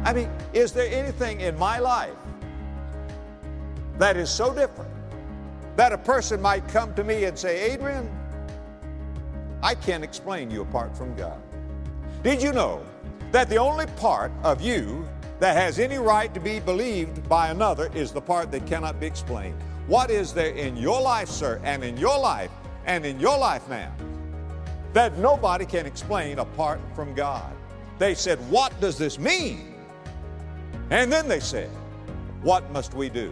I mean, is there anything in my life that is so different that a person might come to me and say, Adrian, I can't explain you apart from God. Did you know that the only part of you that has any right to be believed by another is the part that cannot be explained? What is there in your life, sir, and in your life, and in your life, ma'am, that nobody can explain apart from God? They said, what does this mean? And then they said, what must we do?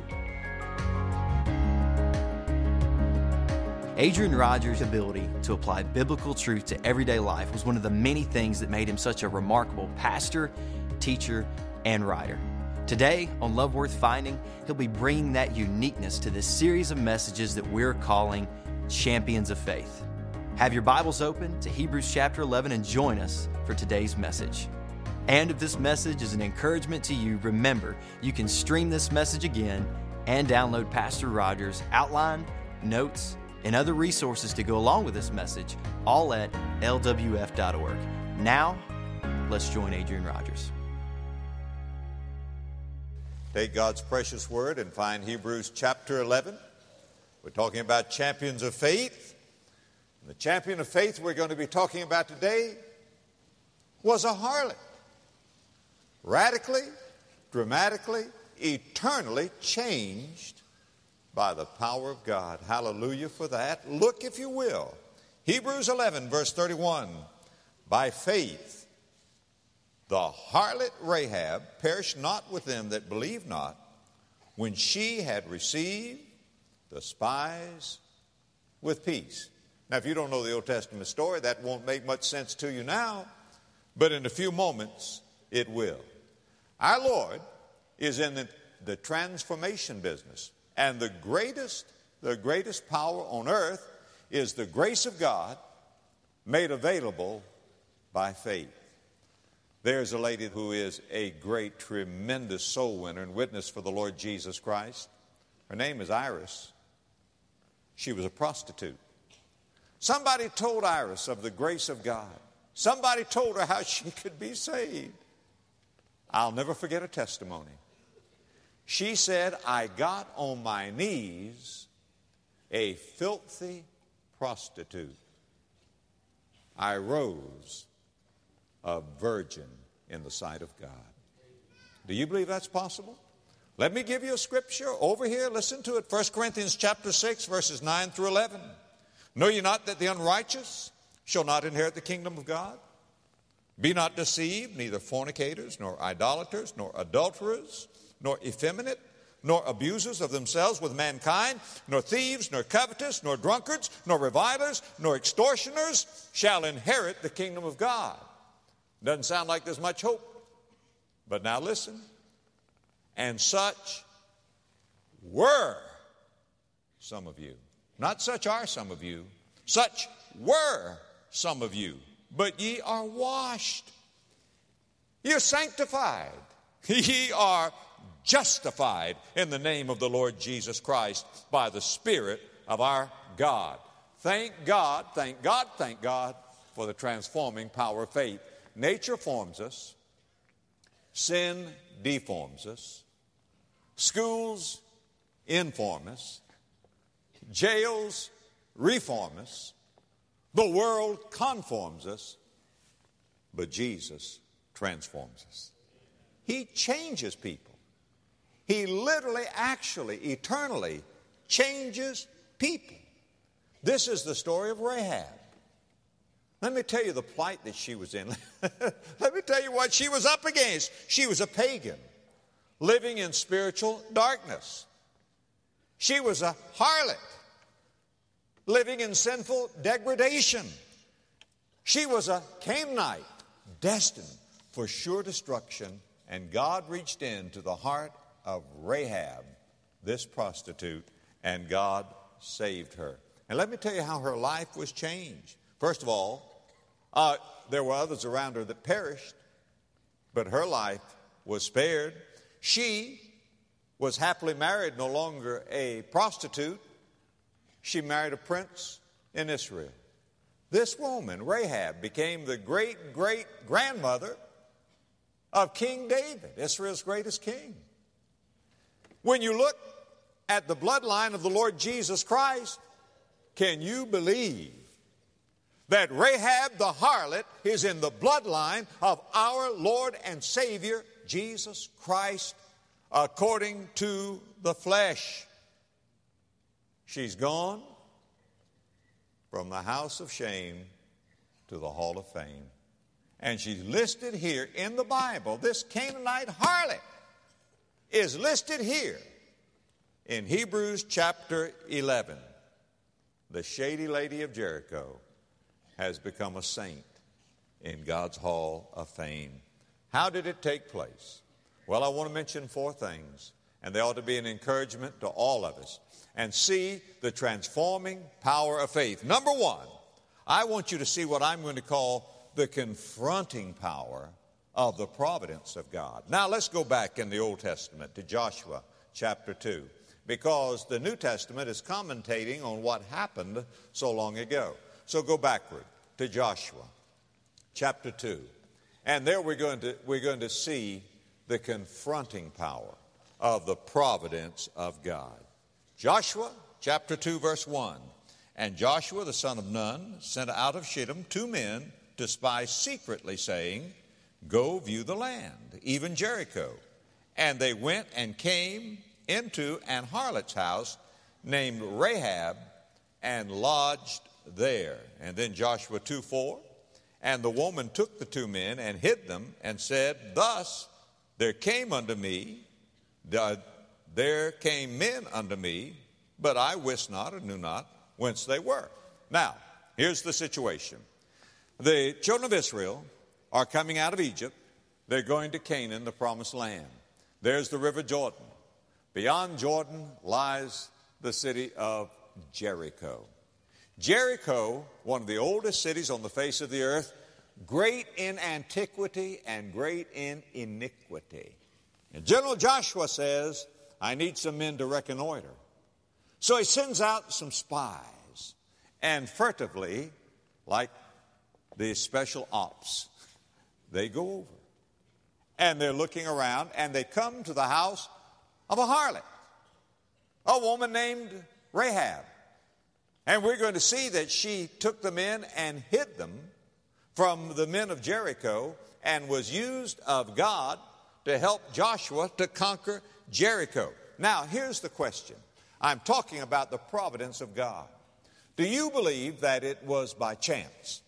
Adrian Rogers' ability to apply biblical truth to everyday life was one of the many things that made him such a remarkable pastor, teacher, and writer. Today, on Love Worth Finding, he'll be bringing that uniqueness to this series of messages that we're calling Champions of Faith. Have your Bibles open to Hebrews chapter 11 and join us for today's message. And if this message is an encouragement to you, remember, you can stream this message again and download Pastor Rogers' outline, notes, and other resources to go along with this message, all at lwf.org. Now, let's join Adrian Rogers. Take God's precious word and find Hebrews chapter 11. We're talking about champions of faith. And the champion of faith we're going to be talking about today was a harlot. Radically, dramatically, eternally changed by the power of God. Hallelujah for that. Look, if you will, Hebrews 11, verse 31. By faith, the harlot Rahab perished not with them that believed not, when she had received the spies with peace. Now, if you don't know the Old Testament story, that won't make much sense to you now, but in a few moments, it will. Our Lord is in the transformation business. And the greatest power on earth is the grace of God made available by faith. There's a lady who is a great, tremendous soul winner and witness for the Lord Jesus Christ. Her name is Iris. She was a prostitute. Somebody told Iris of the grace of God. Somebody told her how she could be saved. I'll never forget her testimony. She said, I got on my knees a filthy prostitute. I rose a virgin in the sight of God. Do you believe that's possible? Let me give you a scripture over here. Listen to it. 1 Corinthians chapter 6, verses 9 through 11. Know ye not that the unrighteous shall not inherit the kingdom of God? Be not deceived, neither fornicators, nor idolaters, nor adulterers, nor effeminate, nor abusers of themselves with mankind, nor thieves, nor covetous, nor drunkards, nor revilers, nor extortioners shall inherit the kingdom of God. Doesn't sound like there's much hope. But now listen. And such were some of you. Not such are some of you. Such were some of you. But ye are washed. You're sanctified. Ye are justified in the name of the Lord Jesus Christ by the Spirit of our God. Thank God, thank God, thank God for the transforming power of faith. Nature forms us. Sin deforms us. Schools inform us. Jails reform us. The world conforms us. But Jesus transforms us. He changes people. He literally, actually, eternally changes people. This is the story of Rahab. Let me tell you the plight that she was in. Let me tell you what she was up against. She was a pagan, living in spiritual darkness. She was a harlot, living in sinful degradation. She was a Canaanite, destined for sure destruction. And God reached into the heart of Rahab, this prostitute, and God saved her. And let me tell you how her life was changed. First of all, there were others around her that perished, but her life was spared. She was happily married, no longer a prostitute. She married a prince in Israel. This woman, Rahab, became the great-great-grandmother of King David, Israel's greatest king. When you look at the bloodline of the Lord Jesus Christ, can you believe that Rahab the harlot is in the bloodline of our Lord and Savior, Jesus Christ, according to the flesh? She's gone from the house of shame to the hall of fame. And she's listed here in the Bible. This Canaanite harlot is listed here in Hebrews chapter 11. The shady lady of Jericho has become a saint in God's hall of fame. How did it take place? Well, I want to mention 4 things, and they ought to be an encouragement to all of us, and see the transforming power of faith. Number 1, I want you to see what I'm going to call the confronting power of the providence of God. Now, let's go back in the Old Testament to Joshua chapter 2, because the New Testament is commentating on what happened so long ago. So go backward to Joshua chapter 2, and there we're going to see the confronting power of the providence of God. Joshua chapter 2, verse 1. And Joshua the son of Nun sent out of Shittim 2 men to spy secretly, saying, Go view the land, even Jericho. And they went and came into an harlot's house named Rahab, and lodged there. And then Joshua 2:4. And the woman took the 2 men and hid them, and said, Thus there came men unto me, but I wist not or knew not whence they were. Now, here's the situation. The children of Israel are coming out of Egypt. They're going to Canaan, the promised land. There's the river Jordan. Beyond Jordan lies the city of Jericho. Jericho, one of the oldest cities on the face of the earth, great in antiquity and great in iniquity. And General Joshua says, I need some men to reconnoiter. So he sends out some spies, and furtively, like the special ops, they go over. And they're looking around, and they come to the house of a harlot, a woman named Rahab. And we're going to see that she took the men and hid them from the men of Jericho, and was used of God to help Joshua to conquer Jericho. Now, here's the question. I'm talking about the providence of God. Do you believe that it was by chance?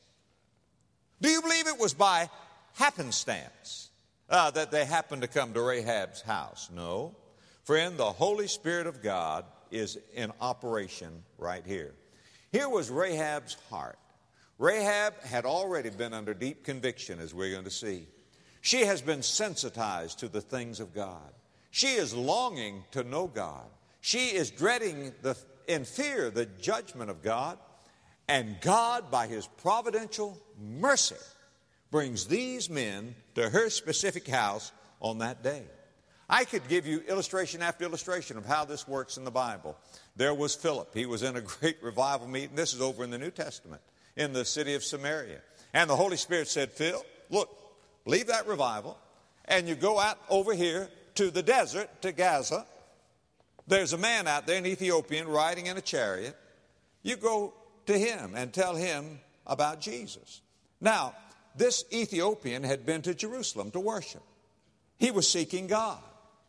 Do you believe it was by happenstance that they happened to come to Rahab's house? No. Friend, the Holy Spirit of God is in operation right here. Here was Rahab's heart. Rahab had already been under deep conviction, as we're going to see. She has been sensitized to the things of God. She is longing to know God. She is dreading in fear the judgment of God. And God, by His providential mercy, brings these men to her specific house on that day. I could give you illustration after illustration of how this works in the Bible. There was Philip. He was in a great revival meeting. This is over in the New Testament, in the city of Samaria. And the Holy Spirit said, Phil, look, leave that revival, and you go out over here to the desert, to Gaza. There's a man out there, an Ethiopian, riding in a chariot. You go to him and tell him about Jesus. Now, this Ethiopian had been to Jerusalem to worship. He was seeking God.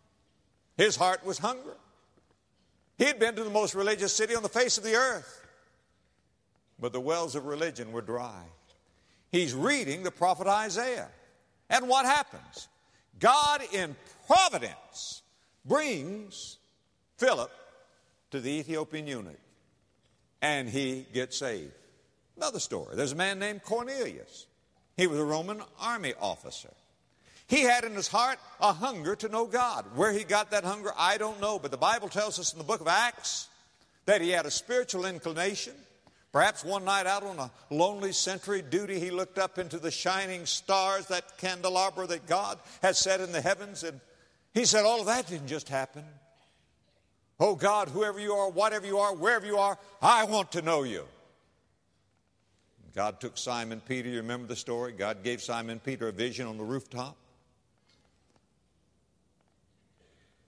His heart was hungry. He had been to the most religious city on the face of the earth, but the wells of religion were dry. He's reading the prophet Isaiah. And what happens? God in providence brings Philip to the Ethiopian eunuch, and he gets saved. Another story. There's a man named Cornelius. He was a Roman army officer. He had in his heart a hunger to know God. Where he got that hunger, I don't know. But the Bible tells us in the book of Acts that he had a spiritual inclination. Perhaps one night out on a lonely sentry duty, he looked up into the shining stars, that candelabra that God has set in the heavens, and he said, all of that didn't just happen. Oh God, whoever you are, whatever you are, wherever you are, I want to know you. God took Simon Peter. You remember the story? God gave Simon Peter a vision on the rooftop.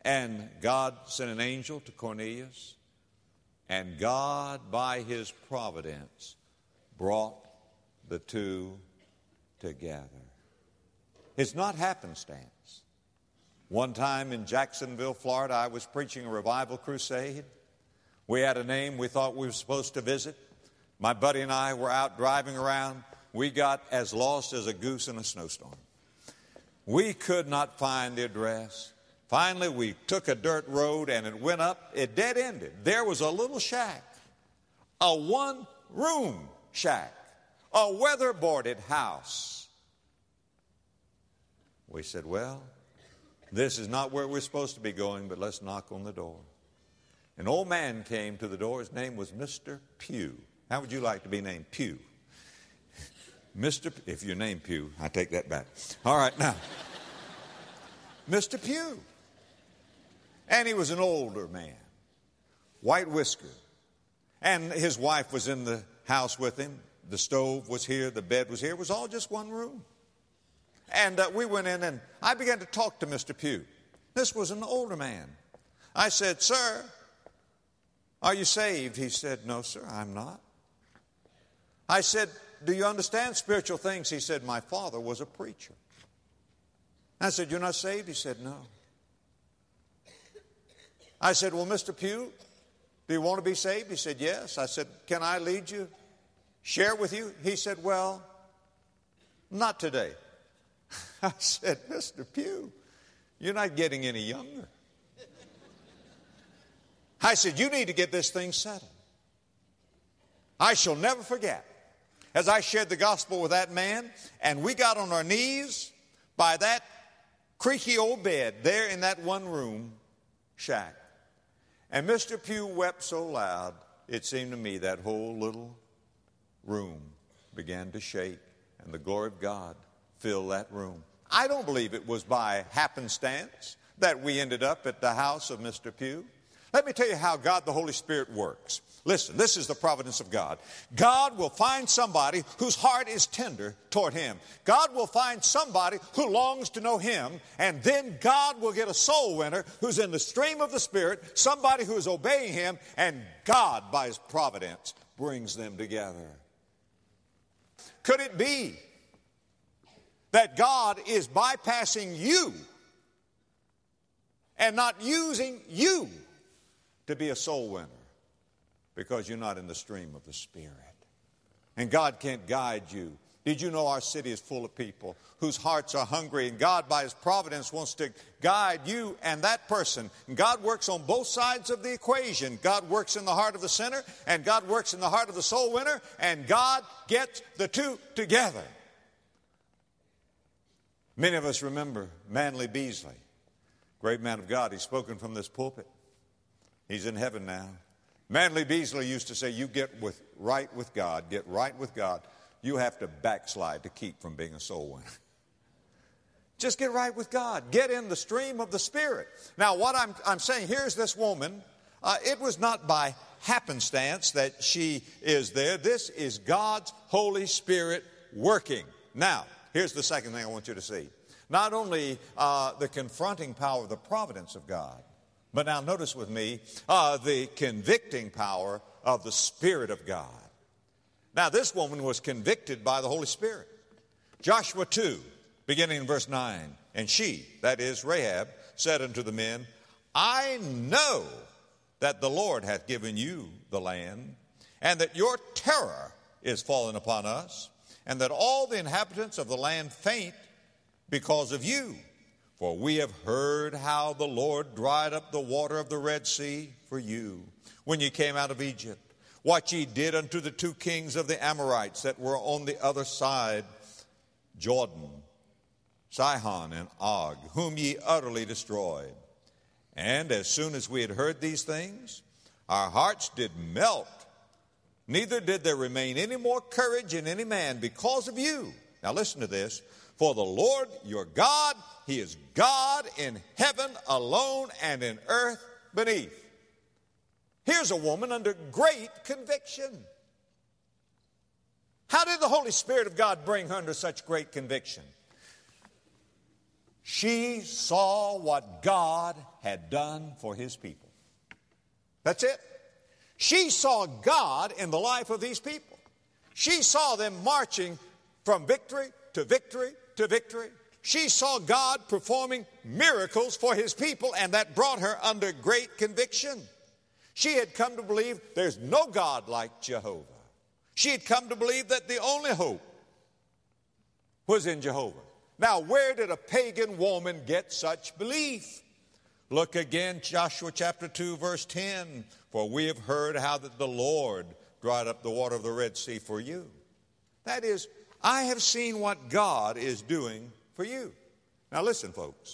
And God sent an angel to Cornelius, and God, by his providence, brought the two together. It's not happenstance. One time in Jacksonville, Florida, I was preaching a revival crusade. We had a name we thought we were supposed to visit. My buddy and I were out driving around. We got as lost as a goose in a snowstorm. We could not find the address. Finally, we took a dirt road and it went up. It dead-ended. There was a little shack, a one-room shack, a weatherboarded house. We said, well, this is not where we're supposed to be going, but let's knock on the door. An old man came to the door. His name was Mr. Pugh. How would you like to be named Pugh? If you're named Pugh, I take that back. All right, now, Mr. Pugh. And he was an older man, white whisker. And his wife was in the house with him. The stove was here, the bed was here. It was all just one room. And we went in and I began to talk to Mr. Pugh. This was an older man. I said, sir, are you saved? He said, no, sir, I'm not. I said, do you understand spiritual things? He said, my father was a preacher. I said, you're not saved? He said, no. I said, well, Mr. Pugh, do you want to be saved? He said, yes. I said, can I lead you, share with you? He said, well, not today. I said, Mr. Pugh, you're not getting any younger. I said, you need to get this thing settled. I shall never forget, as I shared the gospel with that man, and we got on our knees by that creaky old bed there in that one room shack. And Mr. Pugh wept so loud, it seemed to me that whole little room began to shake, and the glory of God filled that room. I don't believe it was by happenstance that we ended up at the house of Mr. Pugh. Let me tell you how God the Holy Spirit works. Listen, this is the providence of God. God will find somebody whose heart is tender toward Him. God will find somebody who longs to know Him, and then God will get a soul winner who's in the stream of the Spirit, somebody who is obeying Him, and God, by His providence, brings them together. Could it be that God is bypassing you and not using you to be a soul winner because you're not in the stream of the Spirit? And God can't guide you. Did you know our city is full of people whose hearts are hungry, and God by His providence wants to guide you and that person. And God works on both sides of the equation. God works in the heart of the sinner, and God works in the heart of the soul winner, and God gets the two together. Many of us remember Manly Beasley, great man of God. He's spoken from this pulpit. He's in heaven now. Manly Beasley used to say, you get right with God, get right with God. You have to backslide to keep from being a soul winner. Just get right with God. Get in the stream of the Spirit. Now, what I'm saying, here's this woman. It was not by happenstance that she is there. This is God's Holy Spirit working. Now, here's the second thing I want you to see. Not only the confronting power of the providence of God, but now notice with me the convicting power of the Spirit of God. Now this woman was convicted by the Holy Spirit. Joshua 2, beginning in verse 9, and she, that is Rahab, said unto the men, I know that the Lord hath given you the land, and that your terror is fallen upon us, and that all the inhabitants of the land faint because of you. For we have heard how the Lord dried up the water of the Red Sea for you when ye came out of Egypt, what ye did unto the two kings of the Amorites that were on the other side, Jordan, Sihon and Og, whom ye utterly destroyed. And as soon as we had heard these things, our hearts did melt, neither did there remain any more courage in any man because of you. Now listen to this. For the Lord your God, He is God in heaven alone and in earth beneath. Here's a woman under great conviction. How did the Holy Spirit of God bring her under such great conviction? She saw what God had done for his people. That's it. She saw God in the life of these people. She saw them marching from victory to victory to victory. She saw God performing miracles for his people, and that brought her under great conviction. She had come to believe there's no God like Jehovah. She had come to believe that the only hope was in Jehovah. Now, where did a pagan woman get such belief? Look again, Joshua chapter 2, verse 10. For we have heard how that the Lord dried up the water of the Red Sea for you. That is, I have seen what God is doing for you. Now listen, folks.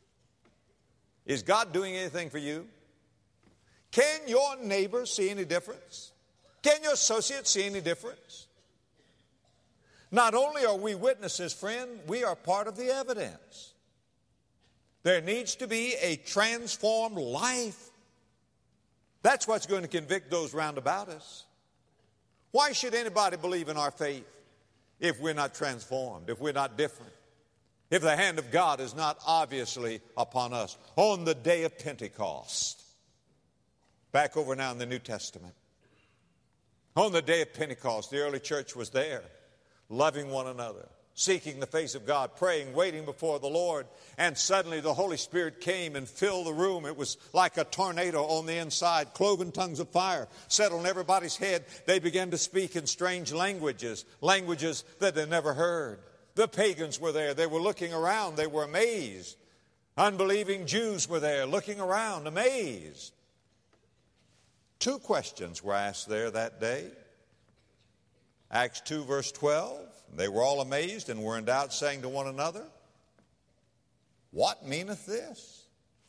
Is God doing anything for you? Can your neighbor see any difference? Can your associate see any difference? Not only are we witnesses, friend, we are part of the evidence. There needs to be a transformed life. That's what's going to convict those round about us. Why should anybody believe in our faith if we're not transformed, if we're not different, if the hand of God is not obviously upon us? On the day of Pentecost, back over now in the New Testament, on the day of Pentecost, the early church was there, loving one another, seeking the face of God, praying, waiting before the Lord. And suddenly the Holy Spirit came and filled the room. It was like a tornado on the inside. Cloven tongues of fire settled on everybody's head. They began to speak in strange languages, languages that they never heard. The pagans were there. They were looking around. They were amazed. Unbelieving Jews were there looking around, amazed. 2 questions were asked there that day. Acts 2, verse 12. They were all amazed and were in doubt, saying to one another, what meaneth this?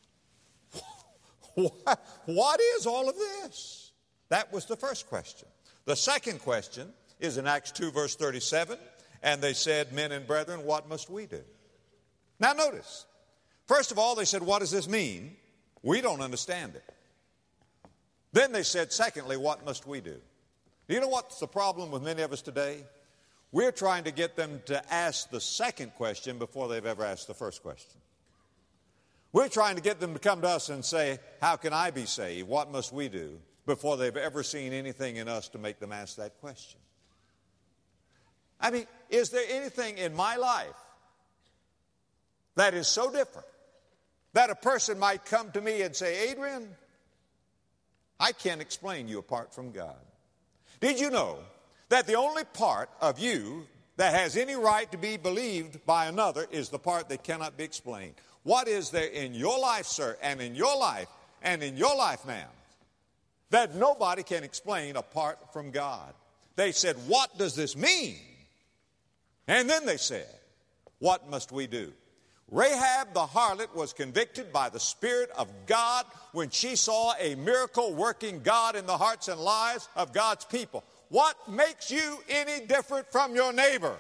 What is all of this? That was the first question. The second question is in Acts 2, verse 37. And they said, men and brethren, what must we do? Now notice, first of all, they said, what does this mean? We don't understand it. Then they said, secondly, what must we do? Do you know what's the problem with many of us today? We're trying to get them to ask the second question before they've ever asked the first question. We're trying to get them to come to us and say, how can I be saved? What must we do? Before they've ever seen anything in us to make them ask that question. I mean, is there anything in my life that is so different that a person might come to me and say, Adrian, I can't explain you apart from God. Did you know that the only part of you that has any right to be believed by another is the part that cannot be explained? What is there in your life, sir, and in your life, ma'am, that nobody can explain apart from God? They said, what does this mean? And then they said, what must we do? Rahab the harlot was convicted by the Spirit of God when she saw a miracle-working God in the hearts and lives of God's people. What makes you any different from your neighbor?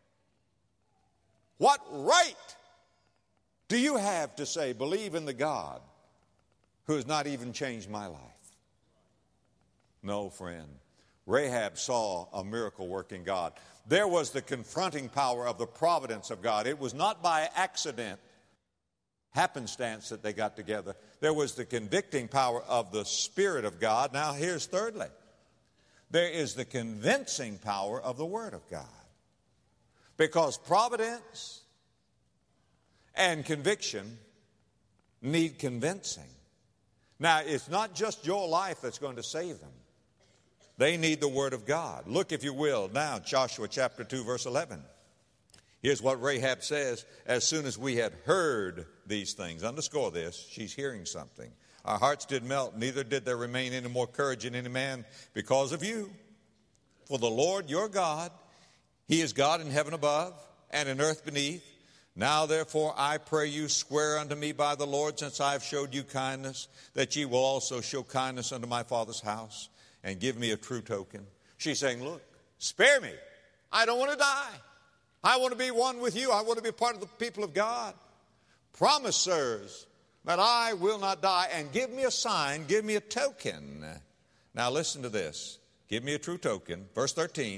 What right do you have to say, believe in the God who has not even changed my life? No, friend. Rahab saw a miracle-working God. There was the confronting power of the providence of God. It was not by accident, happenstance that they got together. There was the convicting power of the Spirit of God. Now here's thirdly. There is the convincing power of the Word of God. Because providence and conviction need convincing. Now, it's not just your life that's going to save them. They need the Word of God. Look, if you will, now, Joshua chapter 2, verse 11. Here's what Rahab says, as soon as we had heard these things. Underscore this, she's hearing something. Our hearts did melt, neither did there remain any more courage in any man because of you. For the Lord your God, He is God in heaven above and in earth beneath. Now therefore I pray you, swear unto me by the Lord, since I have showed you kindness, that ye will also show kindness unto my father's house, and give me a true token. She's saying, look, spare me. I don't want to die. I want to be one with you. I want to be part of the people of God. Promise, sirs, that I will not die, and give me a sign, give me a token. Now listen to this. Give me a true token. Verse 13,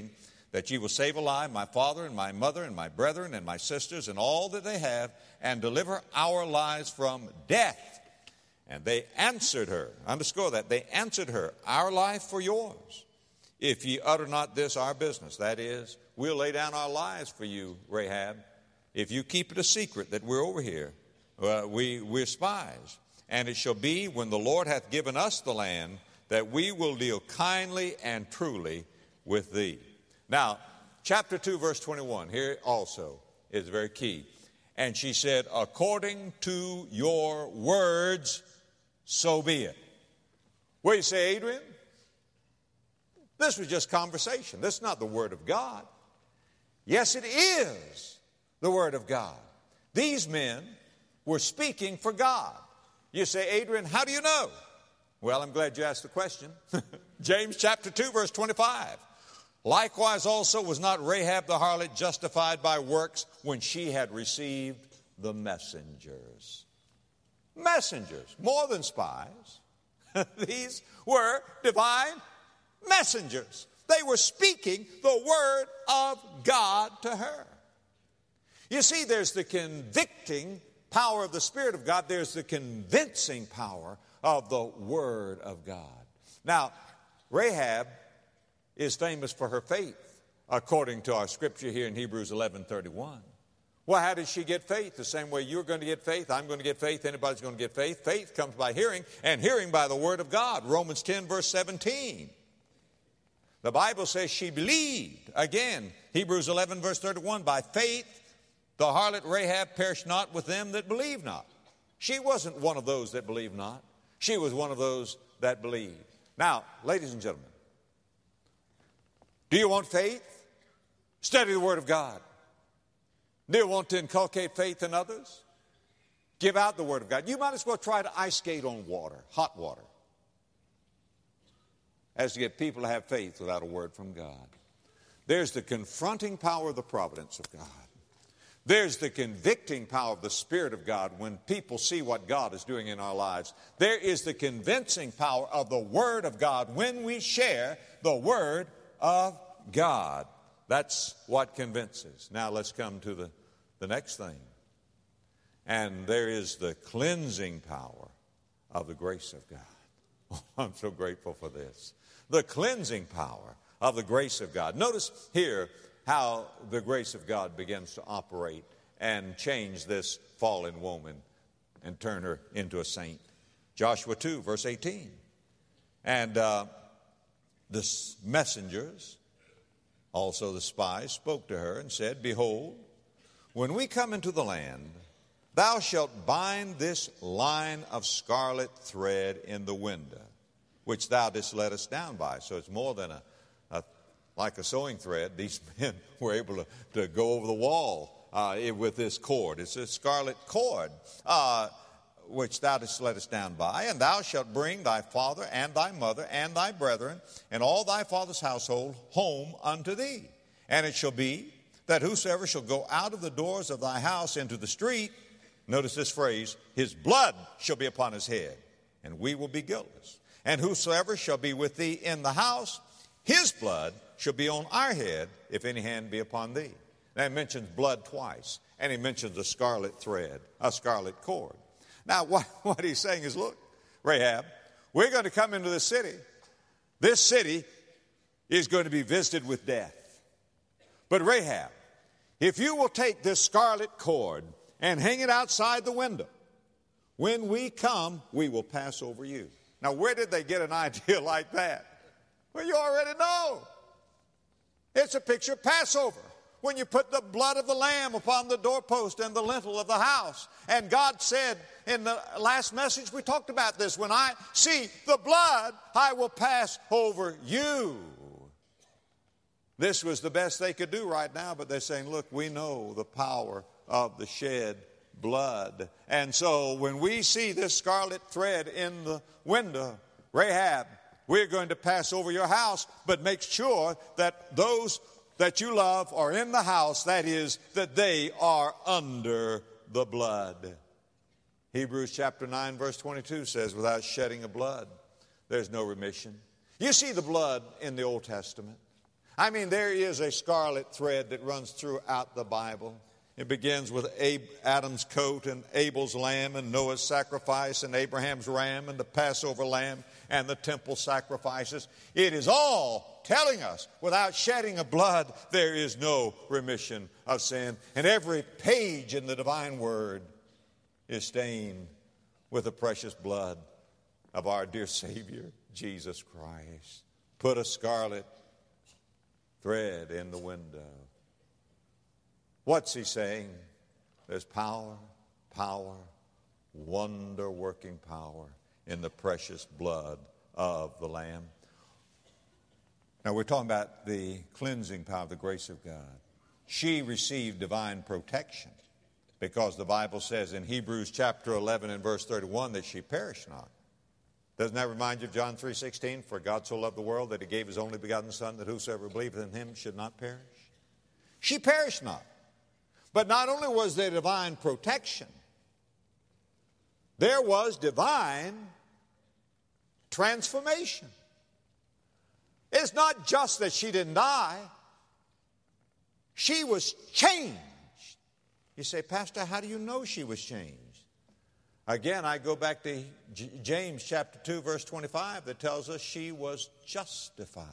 that ye will save alive my father and my mother and my brethren and my sisters and all that they have, and deliver our lives from death. And they answered her, underscore that, they answered her, our life for yours. If ye utter not this our business, that is, we'll lay down our lives for you, Rahab, if you keep it a secret that we're over here. We're spies. And it shall be, when the Lord hath given us the land, that we will deal kindly and truly with thee. Now, chapter 2, verse 21, here also is very key. And she said, according to your words, so be it. What do you say, Adrian? This was just conversation. This is not the Word of God. Yes, it is the Word of God. These men were speaking for God. You say, Adrian, how do you know? Well, I'm glad you asked the question. James chapter 2, verse 25. Likewise also was not Rahab the harlot justified by works when she had received the messengers. Messengers, more than spies. These were divine messengers. They were speaking the word of God to her. You see, there's the convicting power of the Spirit of God. There's the convincing power of the Word of God. Now, Rahab is famous for her faith, according to our scripture here in Hebrews 11:31. Well, how did she get faith? The same way you're going to get faith, I'm going to get faith, anybody's going to get faith. Faith comes by hearing, and hearing by the Word of God. Romans 10, verse 17. The Bible says she believed. Again, Hebrews 11, verse 31, by faith the harlot Rahab perished not with them that believe not. She wasn't one of those that believe not. She was one of those that believed. Now, ladies and gentlemen, do you want faith? Study the Word of God. Do you want to inculcate faith in others? Give out the Word of God. You might as well try to ice skate on water, hot water, as to get people to have faith without a word from God. There's the confronting power of the providence of God. There's the convicting power of the Spirit of God when people see what God is doing in our lives. There is the convincing power of the Word of God when we share the Word of God. That's what convinces. Now let's come to the next thing. And there is the cleansing power of the grace of God. Oh, I'm so grateful for this. The cleansing power of the grace of God. Notice here how the grace of God begins to operate and change this fallen woman and turn her into a saint. Joshua 2, verse 18. And the messengers, also the spies, spoke to her and said, behold, when we come into the land, thou shalt bind this line of scarlet thread in the window, which thou didst let us down by. So it's more than like a sewing thread. These men were able to go over the wall with this cord. It's a scarlet cord, which thou didst let us down by. And thou shalt bring thy father and thy mother and thy brethren and all thy father's household home unto thee. And it shall be that whosoever shall go out of the doors of thy house into the street, notice this phrase, his blood shall be upon his head, and we will be guiltless. And whosoever shall be with thee in the house, his blood shall be on our head, if any hand be upon thee. Now he mentions blood twice, and he mentions a scarlet thread, a scarlet cord. Now what he's saying is, look, Rahab, we're going to come into this city. This city is going to be visited with death. But Rahab, if you will take this scarlet cord and hang it outside the window, when we come, we will pass over you. Now, where did they get an idea like that? Well, you already know. It's a picture of Passover, when you put the blood of the lamb upon the doorpost and the lintel of the house. And God said in the last message, we talked about this, when I see the blood, I will pass over you. This was the best they could do right now, but they're saying, look, we know the power of the shed blood. And so when we see this scarlet thread in the window, Rahab, we're going to pass over your house, but make sure that those that you love are in the house, that is, that they are under the blood. Hebrews chapter 9, verse 22 says, without shedding of blood, there's no remission. You see the blood in the Old Testament. I mean, there is a scarlet thread that runs throughout the Bible. It begins with Adam's coat and Abel's lamb and Noah's sacrifice and Abraham's ram and the Passover lamb and the temple sacrifices. It is all telling us without shedding of blood, there is no remission of sin. And every page in the divine word is stained with the precious blood of our dear Savior, Jesus Christ. Put a scarlet thread in the window. What's he saying? There's power, wonder-working power in the precious blood of the Lamb. Now we're talking about the cleansing power of the grace of God. She received divine protection because the Bible says in Hebrews chapter 11 and verse 31 that she perished not. Doesn't that remind you of John 3:16? For God so loved the world that he gave his only begotten Son, that whosoever believeth in him should not perish. She perished not. But not only was there divine protection, there was divine transformation. It's not just that she didn't die. She was changed. You say, Pastor, how do you know she was changed? Again, I go back to James chapter 2, verse 25 that tells us she was justified.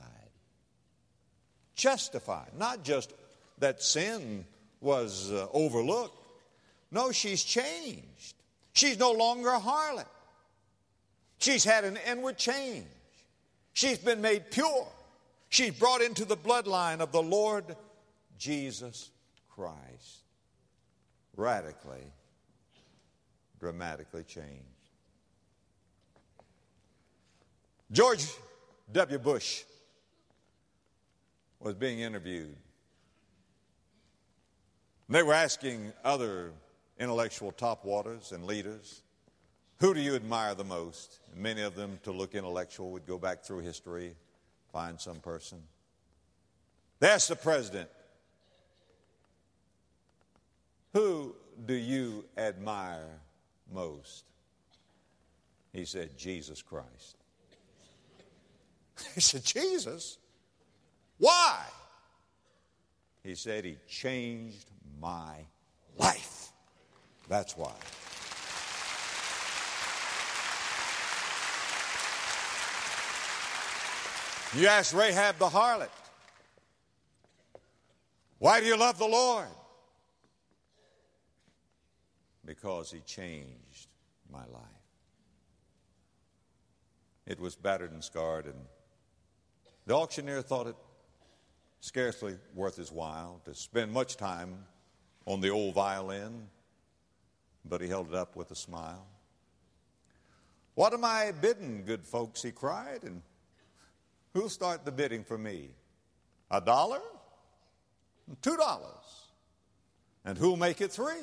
Justified. Not just that sin was overlooked. No, she's changed. She's no longer a harlot. She's had an inward change. She's been made pure. She's brought into the bloodline of the Lord Jesus Christ. Radically, dramatically changed. George W. Bush was being interviewed. They were asking other intellectual topwaters and leaders, who do you admire the most? And many of them, to look intellectual, would go back through history, find some person. They asked the president, who do you admire most? He said, Jesus Christ. He said, Jesus? Why? He said, he changed my life. That's why. You ask Rahab the harlot, why do you love the Lord? Because he changed my life. It was battered and scarred, and the auctioneer thought it scarcely worth his while to spend much time on the old violin, but he held it up with a smile. What am I bidding, good folks, he cried, and who'll start the bidding for me? $1? $2? And who'll make it $3?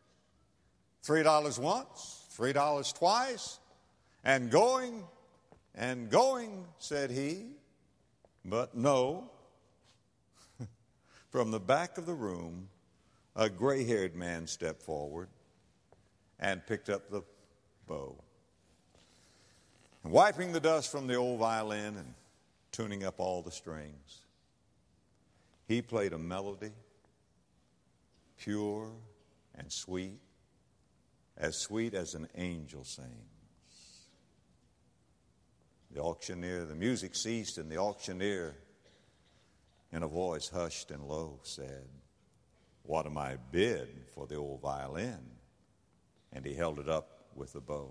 $3 once, $3 twice, and going, said he. But no, from the back of the room, a gray-haired man stepped forward and picked up the bow. And wiping the dust from the old violin and tuning up all the strings, he played a melody, pure and sweet as an angel sings. The music ceased, and the auctioneer, in a voice hushed and low, said, what am I bid for the old violin? And he held it up with the bow.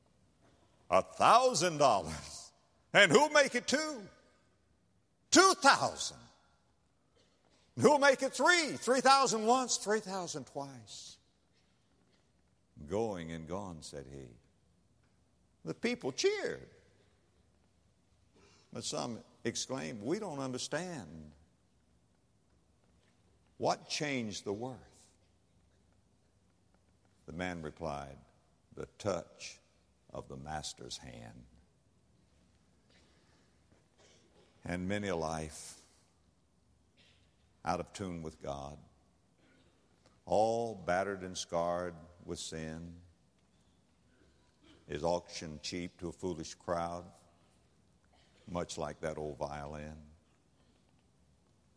$1,000. And who'll make it $2? $2,000. Who'll make it $3? $3,000 once, $3,000 twice. Going and gone, said he. The people cheered. But some exclaimed, we don't understand. What changed the worth? The man replied, the touch of the master's hand. And many a life out of tune with God, all battered and scarred with sin, is auctioned cheap to a foolish crowd, much like that old violin.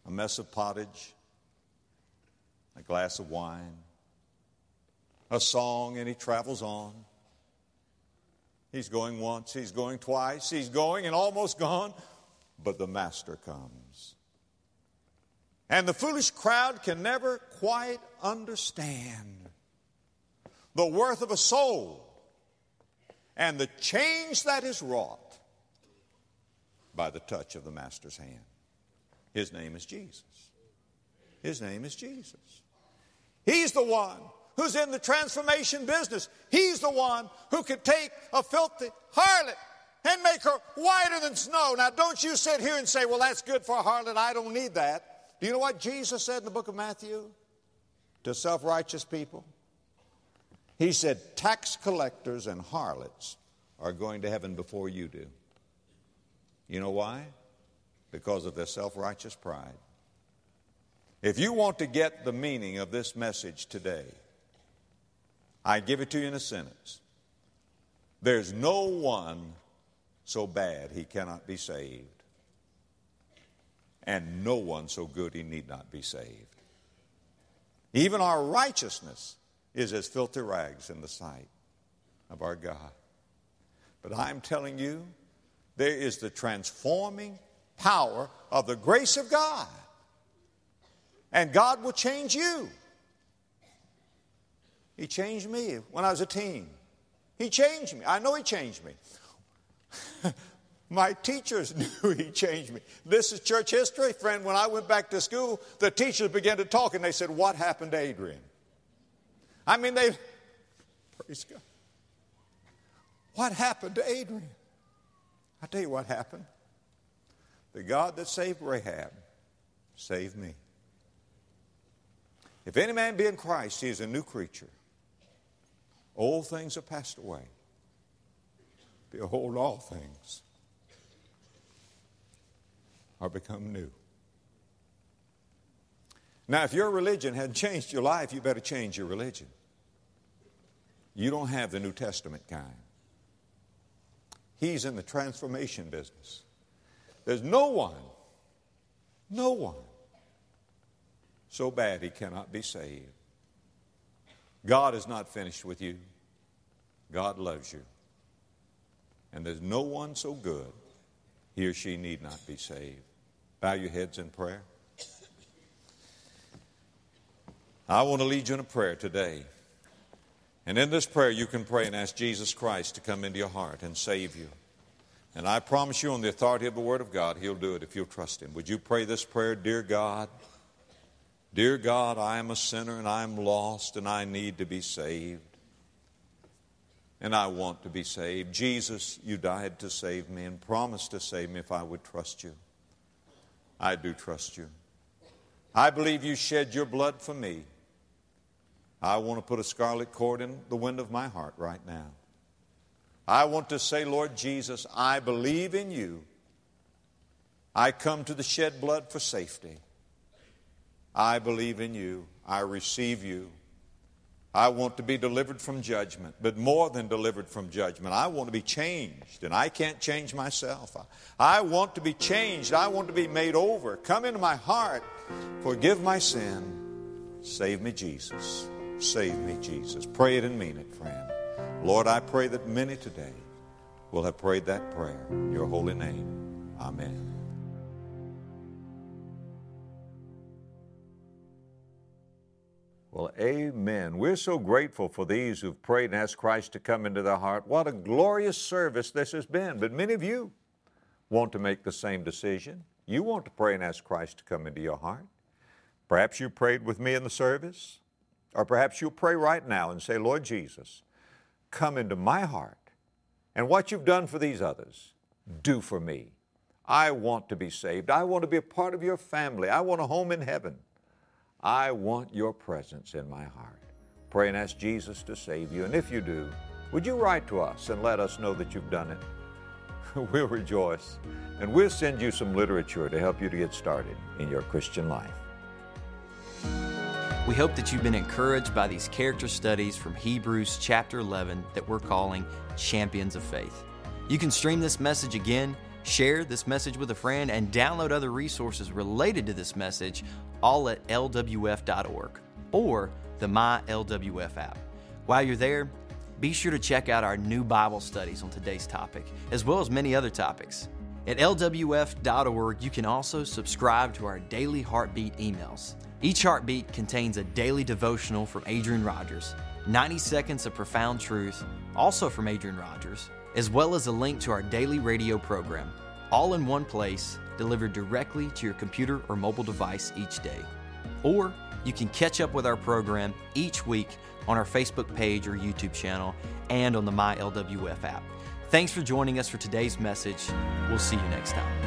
a mess of pottage, a glass of wine, a song, and he travels on. He's going once, he's going twice, he's going and almost gone, but the master comes. And the foolish crowd can never quite understand the worth of a soul and the change that is wrought by the touch of the master's hand. His name is Jesus. His name is Jesus. He's the one who's in the transformation business. He's the one who could take a filthy harlot and make her whiter than snow. Now, don't you sit here and say, well, that's good for a harlot. I don't need that. Do you know what Jesus said in the book of Matthew to self-righteous people? He said, tax collectors and harlots are going to heaven before you do. You know why? Because of their self-righteous pride. If you want to get the meaning of this message today, I give it to you in a sentence. There's no one so bad he cannot be saved, and no one so good he need not be saved. Even our righteousness is as filthy rags in the sight of our God. But I'm telling you, there is the transforming power of the grace of God. And God will change you. He changed me when I was a teen. He changed me. I know He changed me. My teachers knew He changed me. This is church history. Friend, when I went back to school, the teachers began to talk and they said, what happened to Adrian? I mean, praise God. What happened to Adrian? I'll tell you what happened. The God that saved Rahab saved me. If any man be in Christ, he is a new creature. Old things are passed away. Behold, all things are become new. Now, if your religion hadn't changed your life, you better change your religion. You don't have the New Testament kind. He's in the transformation business. There's no one so bad he cannot be saved. God is not finished with you. God loves you. And there's no one so good he or she need not be saved. Bow your heads in prayer. I want to lead you in a prayer today. And in this prayer you can pray and ask Jesus Christ to come into your heart and save you. And I promise you on the authority of the Word of God, He'll do it if you'll trust Him. Would you pray this prayer? Dear God, I am a sinner and I am lost and I need to be saved. And I want to be saved. Jesus, you died to save me and promised to save me if I would trust you. I do trust you. I believe you shed your blood for me. I want to put a scarlet cord in the window of my heart right now. I want to say, Lord Jesus, I believe in you. I come to the shed blood for safety. I believe in you. I receive you. I want to be delivered from judgment, but more than delivered from judgment. I want to be changed, and I can't change myself. I want to be changed. I want to be made over. Come into my heart. Forgive my sin. Save me, Jesus. Save me, Jesus. Pray it and mean it, friend. Lord, I pray that many today will have prayed that prayer in your holy name. Amen. Well, amen. We're so grateful for these who've prayed and asked Christ to come into their heart. What a glorious service this has been. But many of you want to make the same decision. You want to pray and ask Christ to come into your heart. Perhaps you prayed with me in the service, or perhaps you'll pray right now and say, Lord Jesus, come into my heart. And what you've done for these others, do for me. I want to be saved. I want to be a part of your family. I want a home in heaven. I want your presence in my heart. Pray and ask Jesus to save you. And if you do, would you write to us and let us know that you've done it? We'll rejoice. And we'll send you some literature to help you to get started in your Christian life. We hope that you've been encouraged by these character studies from Hebrews chapter 11 that we're calling Champions of Faith. You can stream this message again Share this message with a friend and download other resources related to this message, all at lwf.org or the MyLWF app. While you're there, be sure to check out our new Bible studies on today's topic, as well as many other topics. At lwf.org, you can also subscribe to our daily Heartbeat emails. Each Heartbeat contains a daily devotional from Adrian Rogers, 90 seconds of profound truth, also from Adrian Rogers, as well as a link to our daily radio program, all in one place, delivered directly to your computer or mobile device each day. Or you can catch up with our program each week on our Facebook page or YouTube channel and on the MyLWF app. Thanks for joining us for today's message. We'll see you next time.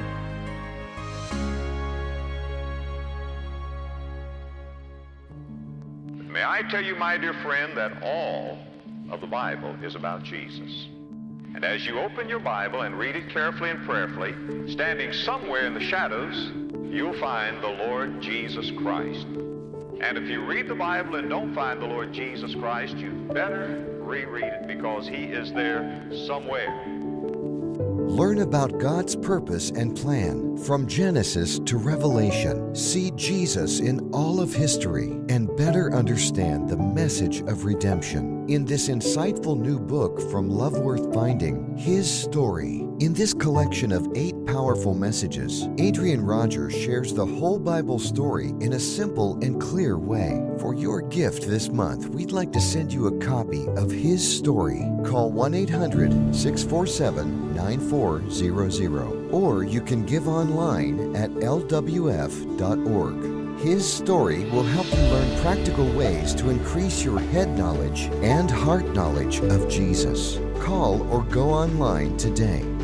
May I tell you, my dear friend, that all of the Bible is about Jesus. And as you open your Bible and read it carefully and prayerfully, standing somewhere in the shadows, you'll find the Lord Jesus Christ. And if you read the Bible and don't find the Lord Jesus Christ, you better reread it, because He is there somewhere. Learn about God's purpose and plan from Genesis to Revelation. See Jesus in all of history and better understand the message of redemption in this insightful new book from Love Worth Finding, His Story. In this collection of 8 powerful messages, Adrian Rogers shares the whole Bible story in a simple and clear way. For your gift this month, we'd like to send you a copy of his story. Call 1-800-647-9400, or you can give online at lwf.org. His story will help you learn practical ways to increase your head knowledge and heart knowledge of Jesus. Call or go online today.